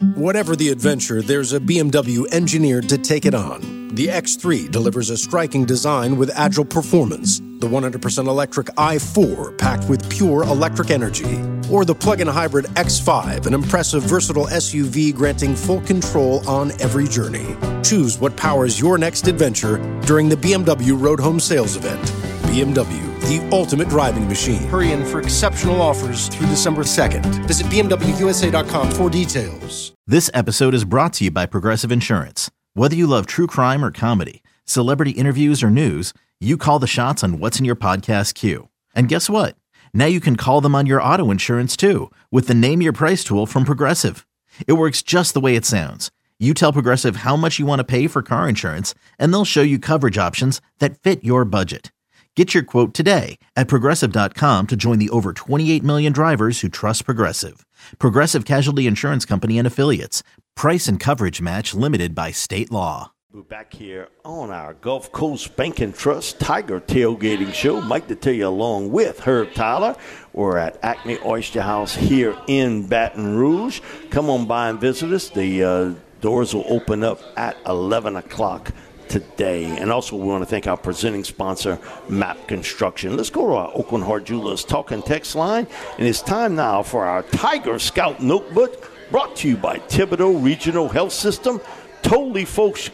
Whatever the adventure, there's a BMW engineered to take it on. The X3 delivers a striking design with agile performance. The 100% electric i4 packed with pure electric energy. Or the plug-in hybrid X5, an impressive versatile SUV granting full control on every journey. Choose what powers your next adventure during the BMW Road Home Sales Event. BMW, the ultimate driving machine. Hurry in for exceptional offers through December 2nd. Visit BMWUSA.com for details. This episode is brought to you by Progressive Insurance. Whether you love true crime or comedy, celebrity interviews or news, you call the shots on what's in your podcast queue. And guess what? Now you can call them on your auto insurance too with the Name Your Price tool from Progressive. It works just the way it sounds. You tell Progressive how much you want to pay for car insurance, and they'll show you coverage options that fit your budget. Get your quote today at Progressive.com to join the over 28 million drivers who trust Progressive. Progressive Casualty Insurance Company and Affiliates. Price and coverage match limited by state law. We're back here on our Gulf Coast Bank and Trust Tiger Tailgating Show. Mike Detillier along with Herb Tyler. We're at Acme Oyster House here in Baton Rouge. Come on by and visit us. The doors will open up at 11 o'clock today. And also we want to thank our presenting sponsor, MAP Construction. Let's go to our Oakland Heart Jewelers talk and text line. And it's time now for our Tiger Scout Notebook, brought to you by Thibodeau Regional Health System. Totally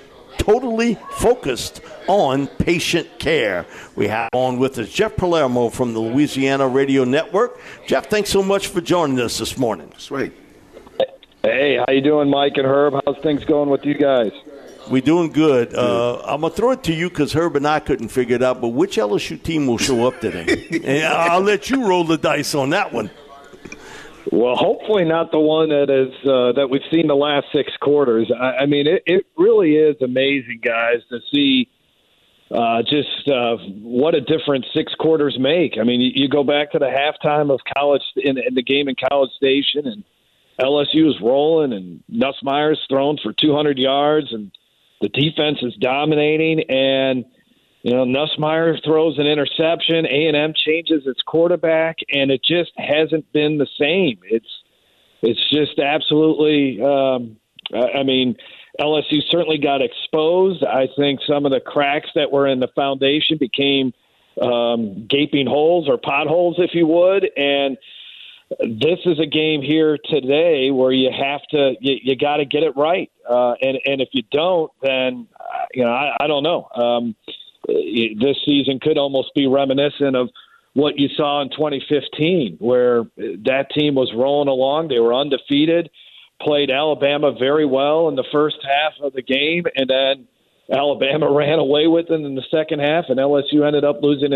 focused on patient care. We have on with us Jeff Palermo from the Louisiana Radio Network. Jeff, thanks so much for joining us this morning. Sweet. Hey, how you doing, Mike and Herb? How's things going with you guys? We're doing good. I'm going to throw it to you because Herb and I couldn't figure it out, but which LSU team will show up today? And I'll let you roll the dice on that one. Well, hopefully not the one that we've seen the last 6 quarters. I mean, it really is amazing, guys, to see just what a difference 6 quarters make. I mean, you go back to the halftime of college in the game in College Station, and LSU is rolling, and Nussmeier's thrown for 200 yards, and the defense is dominating, and Nussmeier throws an interception. A&M changes its quarterback, and it just hasn't been the same. It's just absolutely. I mean, LSU certainly got exposed. I think some of the cracks that were in the foundation became gaping holes or potholes, if you would, and this is a game here today where you have to, you got to get it right. And if you don't, then, I don't know. This season could almost be reminiscent of what you saw in 2015, where that team was rolling along. They were undefeated, played Alabama very well in the first half of the game, and then Alabama ran away with it in the second half, and LSU ended up losing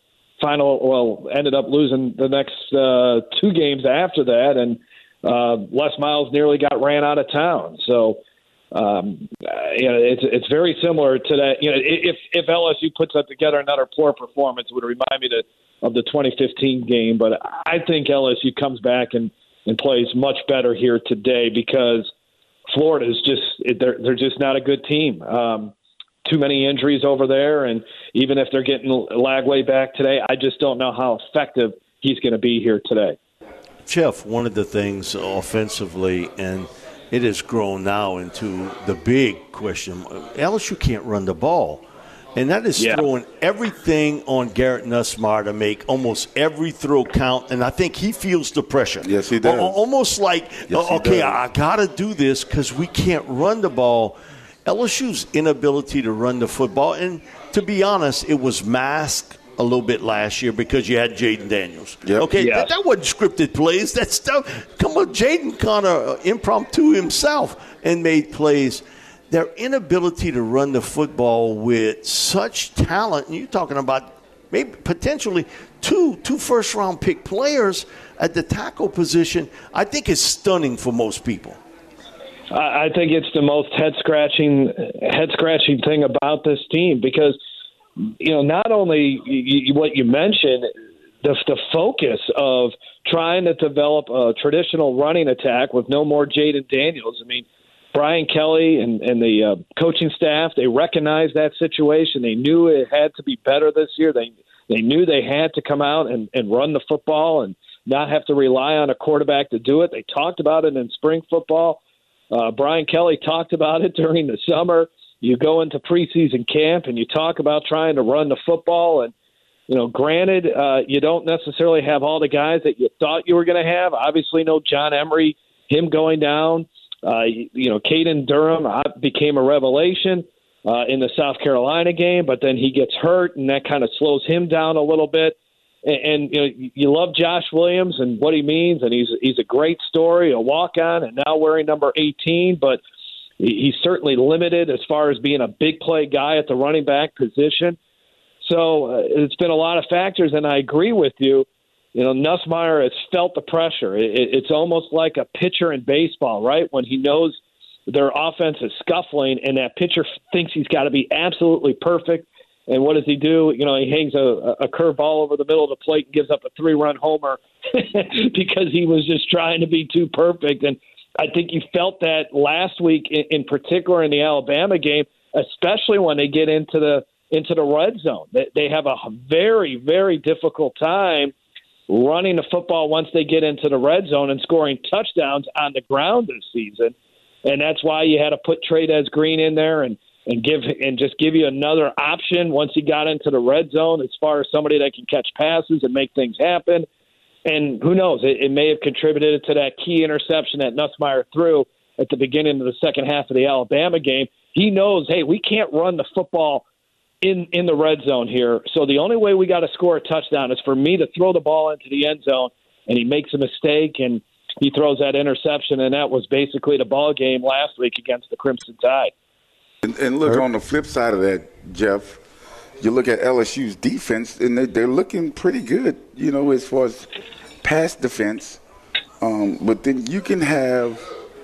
the next 2 games after that, and Les Miles nearly got ran out of town. So, it's very similar to that. If LSU puts up together another poor performance, it would remind me of the 2015 game. But I think LSU comes back and plays much better here today because Florida is they're just not a good team. Too many injuries over there, and even if they're getting Lagway back today, I just don't know how effective he's going to be here today. Jeff, one of the things offensively, and it has grown now into the big question, LSU can't run the ball. And that is throwing everything on Garrett Nussmeier to make almost every throw count, and I think he feels the pressure. Yes, he does. Almost like, I got to do this because we can't run the ball. LSU's inability to run the football, and to be honest, it was masked a little bit last year because you had Jaden Daniels. Yep. Okay, that wasn't scripted plays. That stuff, come on, Jaden kind of impromptu himself and made plays. Their inability to run the football with such talent, and you're talking about maybe potentially two first-round pick players at the tackle position, I think is stunning for most people. I think it's the most head-scratching thing about this team because, not only what you mentioned, the focus of trying to develop a traditional running attack with no more Jaden Daniels. I mean, Brian Kelly and the coaching staff, they recognized that situation. They knew it had to be better this year. They knew they had to come out and run the football and not have to rely on a quarterback to do it. They talked about it in spring football. Brian Kelly talked about it during the summer. You go into preseason camp and you talk about trying to run the football. And, granted, you don't necessarily have all the guys that you thought you were going to have. Obviously, no John Emery, him going down. Caden Durham became a revelation in the South Carolina game, but then he gets hurt, and that kind of slows him down a little bit. And you love Josh Williams and what he means, and he's a great story, a walk-on, and now wearing number 18, but he's certainly limited as far as being a big play guy at the running back position. So it's been a lot of factors, and I agree with you. Nussmeier has felt the pressure. It's almost like a pitcher in baseball, right? When he knows their offense is scuffling and that pitcher thinks he's got to be absolutely perfect. And what does he do? He hangs a curveball over the middle of the plate and gives up a 3-run homer because he was just trying to be too perfect. And I think you felt that last week, in particular in the Alabama game, especially when they get into the red zone. They have a very, very difficult time running the football once they get into the red zone and scoring touchdowns on the ground this season. And that's why you had to put Trey'Dez Green in there and just give you another option once he got into the red zone as far as somebody that can catch passes and make things happen. And who knows, it may have contributed to that key interception that Nussmeier threw at the beginning of the second half of the Alabama game. He knows, hey, we can't run the football in the red zone here. So the only way we got to score a touchdown is for me to throw the ball into the end zone, and he makes a mistake and he throws that interception, and that was basically the ball game last week against the Crimson Tide. And look, on the flip side of that, Jeff, you look at LSU's defense, and they're looking pretty good, as far as pass defense. But then you can have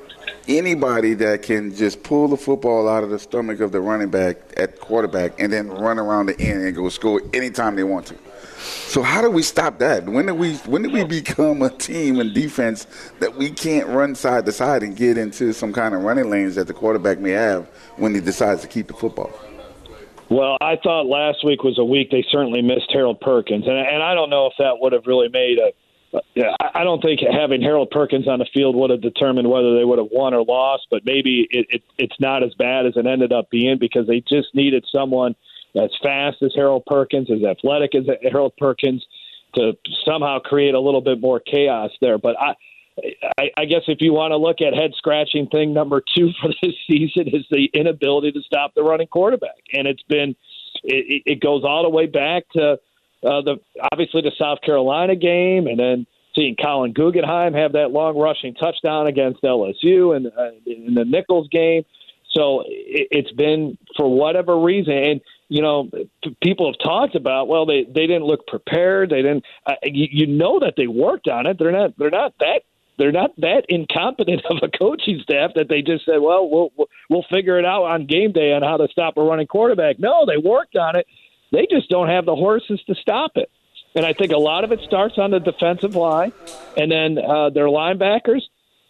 anybody that can just pull the football out of the stomach of the running back at quarterback and then run around the end and go score anytime they want to. So how do we stop that? When do we become a team in defense that we can't run side to side and get into some kind of running lanes that the quarterback may have when he decides to keep the football? Well, I thought last week was a week they certainly missed Harold Perkins, and I don't know if that would have really made I don't think having Harold Perkins on the field would have determined whether they would have won or lost, but maybe it's not as bad as it ended up being because they just needed someone as fast as Harold Perkins, as athletic as Harold Perkins, to somehow create a little bit more chaos there. But I guess if you want to look at head-scratching thing number 2 for this season is the inability to stop the running quarterback. And it goes all the way back to obviously the South Carolina game, and then seeing Colin Guggenheim have that long rushing touchdown against LSU and in the Nichols game. So it's been, for whatever reason, and people have talked about, well, they didn't look prepared. They didn't. That they worked on it. They're not that incompetent of a coaching staff that they just said, well, we'll figure it out on game day on how to stop a running quarterback. No, they worked on it. They just don't have the horses to stop it. And I think a lot of it starts on the defensive line, and then their linebackers.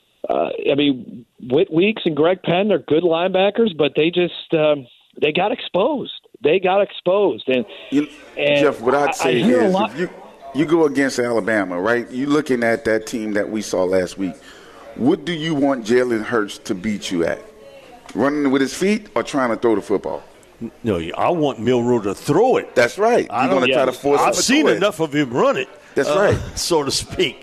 Whit Weeks and Greg Penn, they're good linebackers, but they just they got exposed. And Jeff, what I'd say is if you go against Alabama, right? You're looking at that team that we saw last week. What do you want Jalen Hurts to beat you at? Running with his feet or trying to throw the football? No, I want Milroe to throw it. That's right. You're going to try to force him to throw it. I've seen enough of him run it. That's right, so to speak.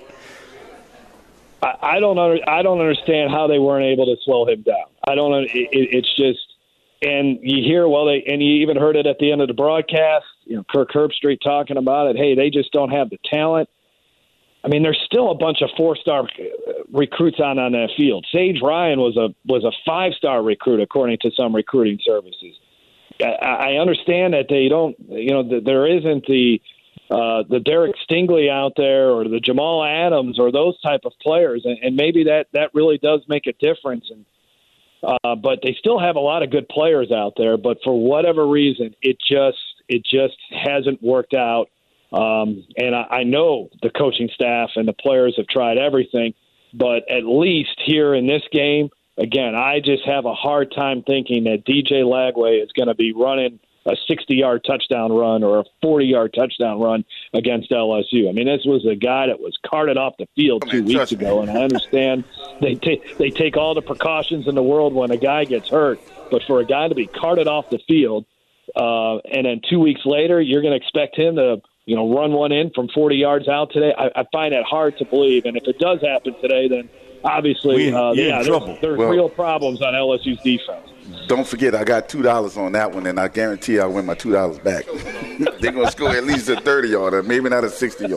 I don't understand how they weren't able to slow him down. It's just, and you hear, and you even heard it at the end of the broadcast, Kirk Herbstreit talking about it. Hey, they just don't have the talent. I mean, there's still a bunch of 4-star recruits on that field. Sage Ryan was a 5-star recruit according to some recruiting services. I understand that they don't, there isn't the Derek Stingley out there or the Jamal Adams or those type of players, and maybe that really does make a difference. But they still have a lot of good players out there. But for whatever reason, it just hasn't worked out. And I know the coaching staff and the players have tried everything, but at least here in this game, again, I just have a hard time thinking that DJ Lagway is going to be running a 60-yard touchdown run or a 40-yard touchdown run against LSU. I mean, this was a guy that was carted off the field 2 weeks ago, and I understand they take all the precautions in the world when a guy gets hurt, but for a guy to be carted off the field, and then 2 weeks later, you're going to expect him to, run one in from 40 yards out today. I find that hard to believe. And if it does happen today, then obviously, there's real problems on LSU's defense. Don't forget, I got $2 on that one, and I guarantee I'll win my $2 back. They're going to score at least a 30-yarder, maybe not a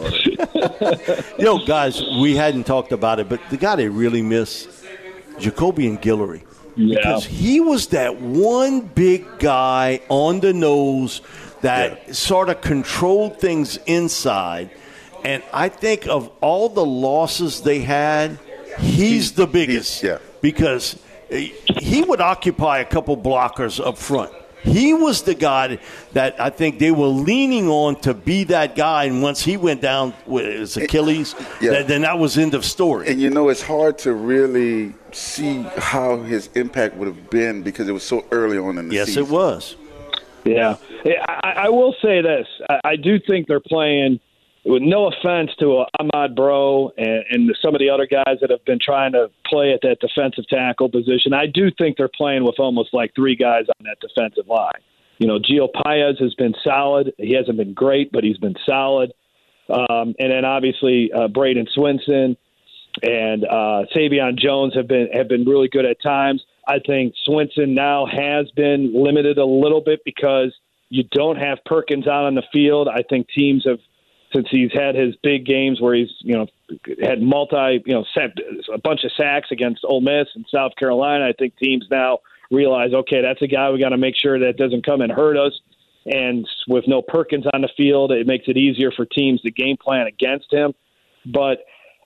60-yarder. Guys, we hadn't talked about it, but the guy they really miss, Jacobian Guillory. Yeah. Because he was that one big guy on the nose that sort of controlled things inside. And I think of all the losses they had, he's the biggest. Because he would occupy a couple blockers up front. He was the guy that I think they were leaning on to be that guy. And once he went down with his Achilles, then that was end of story. And, it's hard to really see how his impact would have been because it was so early on in the season. Yes, it was. Yeah. I will say this. I do think they're playing, with no offense to Ahmad Bro and some of the other guys that have been trying to play at that defensive tackle position, I do think they're playing with almost like three guys on that defensive line. Gio Paez has been solid. He hasn't been great, but he's been solid. And then obviously Braden Swinson and Savion Jones have been really good at times. I think Swinson now has been limited a little bit because you don't have Perkins out on the field. I think teams have, since he's had his big games where he's, had a bunch of sacks against Ole Miss and South Carolina, I think teams now realize, okay, that's a guy we got to make sure that doesn't come and hurt us. And with no Perkins on the field, it makes it easier for teams to game plan against him. But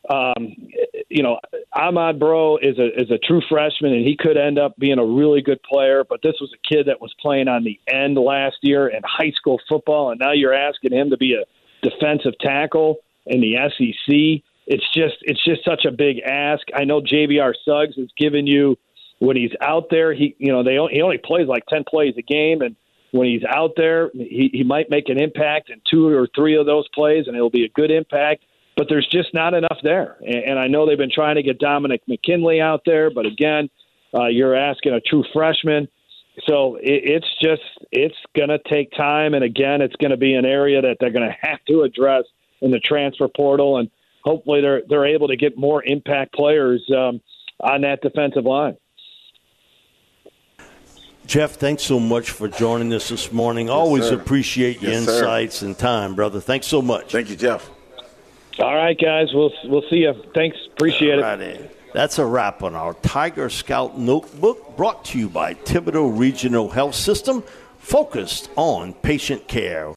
Ahmad Bro is a true freshman, and he could end up being a really good player. But this was a kid that was playing on the end last year in high school football, and now you're asking him to be a defensive tackle in the SEC. It's just such a big ask. I know JBR Suggs has given you, when he's out there, he only plays like 10 plays a game, and when he's out there, he might make an impact in 2 or 3 of those plays, and it'll be a good impact. But there's just not enough there. And I know they've been trying to get Dominic McKinley out there, but again, you're asking a true freshman. So it's going to take time. And again, it's going to be an area that they're going to have to address in the transfer portal. And hopefully they're able to get more impact players on that defensive line. Jeff, thanks so much for joining us this morning. Always appreciate your insights and time, brother. Thanks so much. Thank you, Jeff. All right, guys. We'll see you. Thanks. Appreciate it. That's a wrap on our Tiger Scout Notebook, brought to you by Thibodeau Regional Health System, focused on patient care.